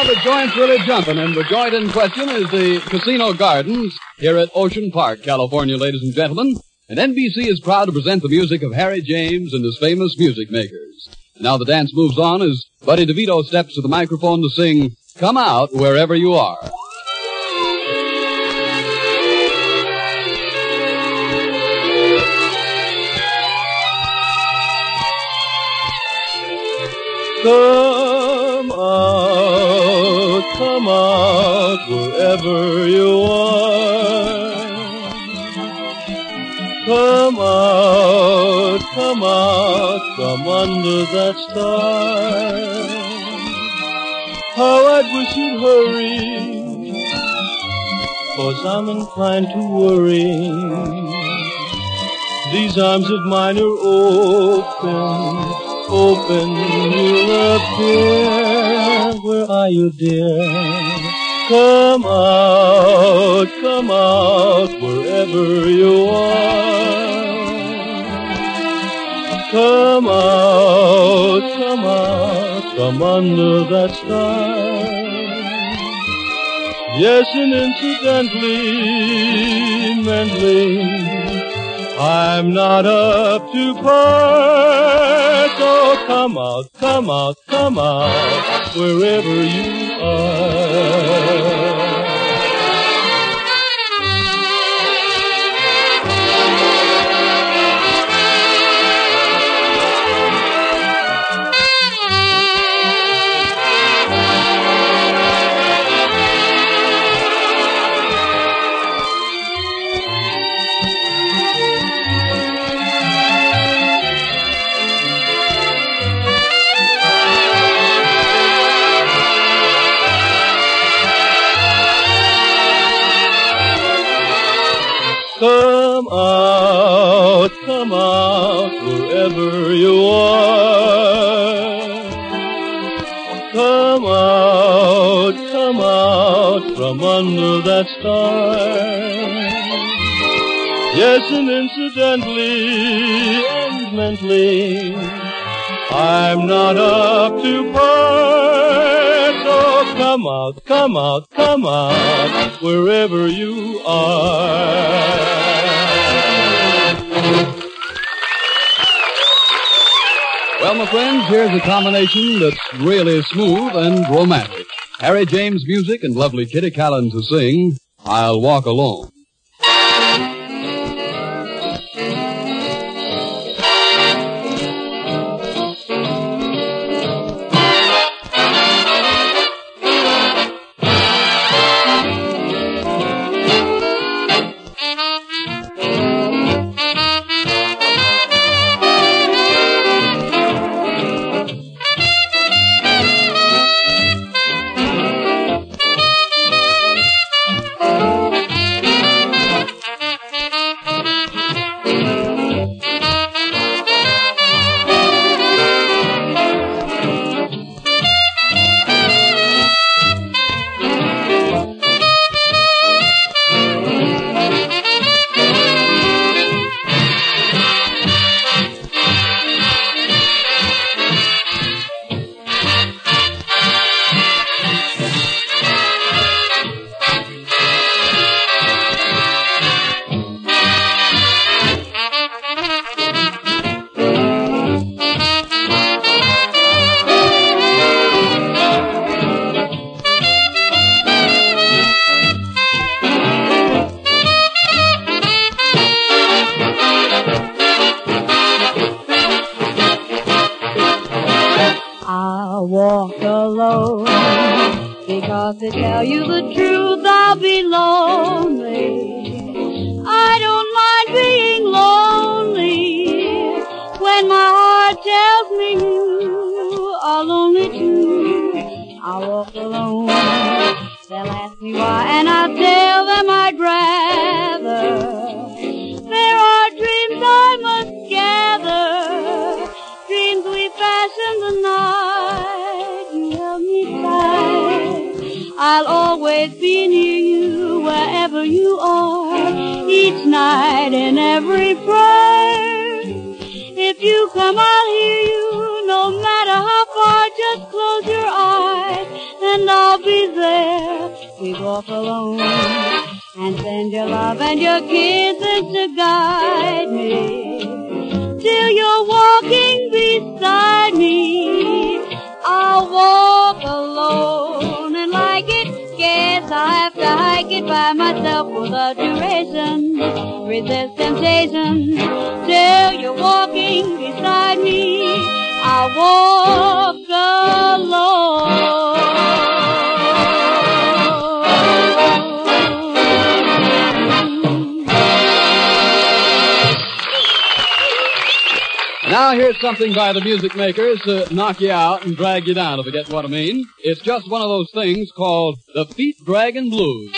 the joint's really jumping, and the joint in question is the Casino Gardens here at Ocean Park, California, ladies and gentlemen. And NBC is proud to present the music of Harry James and his famous music makers. And now the dance moves on as Buddy DeVito steps to the microphone to sing Come Out Wherever You Are. Come out wherever you are. Come out from under that star. How I'd wish you'd hurry, 'cause I'm inclined to worry. These arms of mine are open, you'll appear. Where are you, dear? Come out, wherever you are. Come out, from under that star. Yes, and incidentally, mentally, I'm not up to par, so come out, wherever you are. Come out, wherever you are. Come out, from under that star. Yes, and incidentally and mentally, I'm not up to par. So come out, wherever you are. Well, my friends, here's a combination that's really smooth and romantic. Harry James music and lovely Kitty Callan to sing, I'll Walk Alone. Walk alone, because to tell you the truth, I'll be lonely. I don't mind being lonely when my heart tells me you are lonely too. I'll walk alone, they'll ask me why, and I'll tell them I'd rather. There are dreams I must gather, dreams we fashion the night. You held me tight. I'll always be near you wherever you are, each night in every prayer. If you come, I'll hear you, no matter how far. Just close your eyes, and I'll be walk alone and send your love and your kisses to guide me till you're walking beside me. I'll walk alone and like it. Guess I have to hike it by myself without duration. Resist temptation till you're walking beside me. I'll walk alone. Now here's something by the music makers to knock you out and drag you down, if you get what I mean. It's just one of those things called the Feet Draggin' Blues.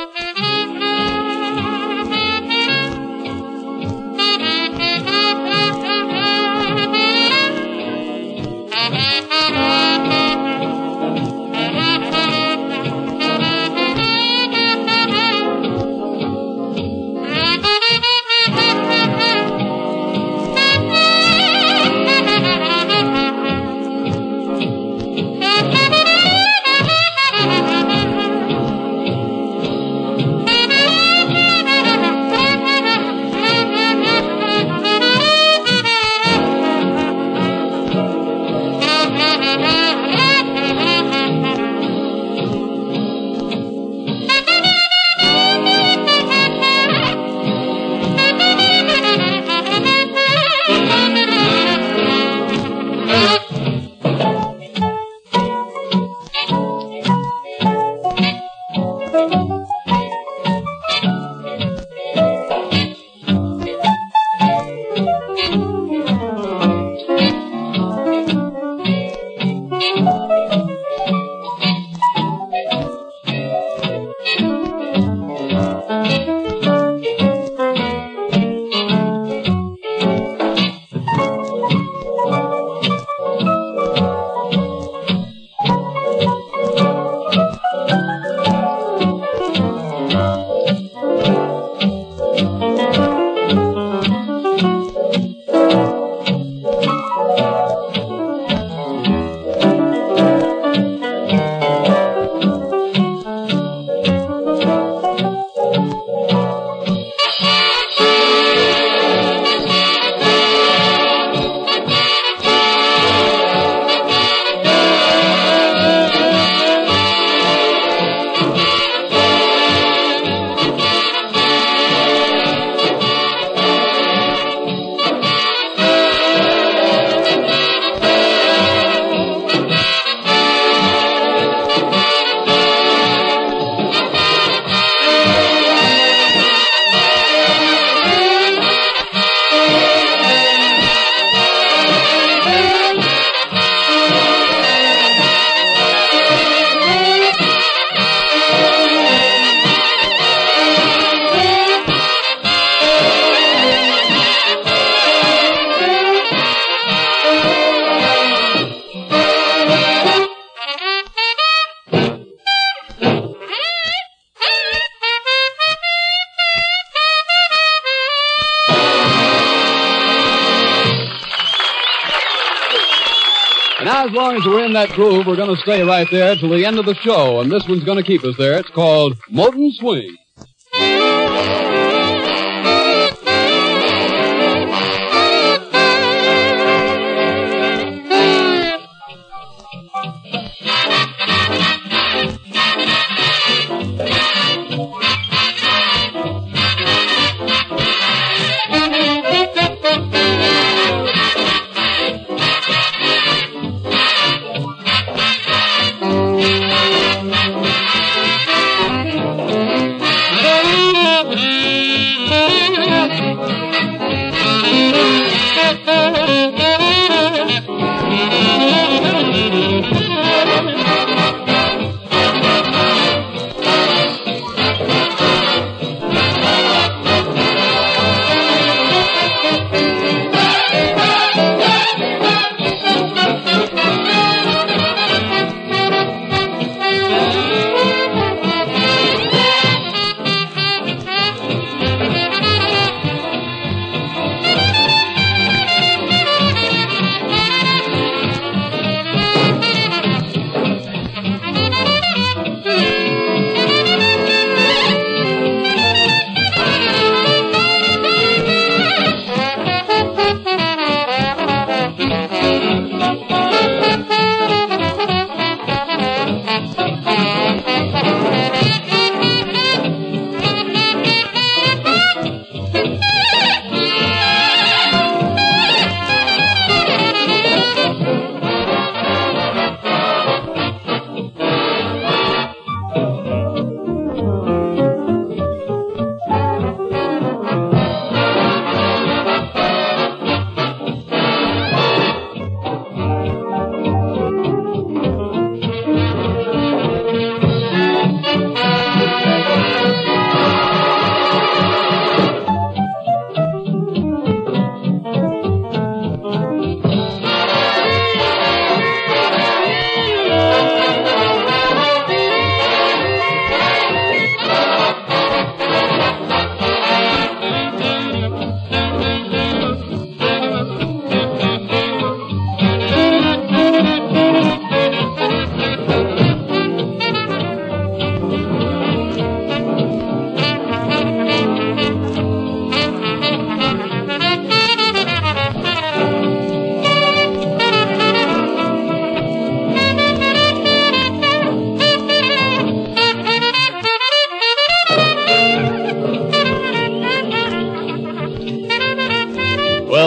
Now, as long as we're in that groove, we're going to stay right there till the end of the show, and this one's going to keep us there. It's called Moton Swing.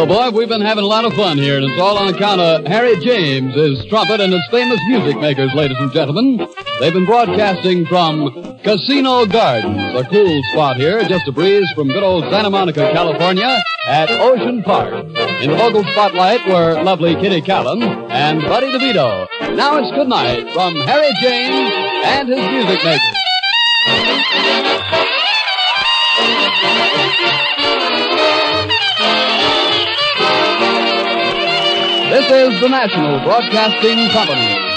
boy, we've been having a lot of fun here, and it's all on account of Harry James, his trumpet, and his famous music makers, ladies and gentlemen. They've been broadcasting from Casino Gardens, a cool spot here, just a breeze from good old Santa Monica, California, at Ocean Park. In the local spotlight were lovely Kitty Callan and Buddy DeVito. Now it's good night from Harry James and his music makers. This is the National Broadcasting Company.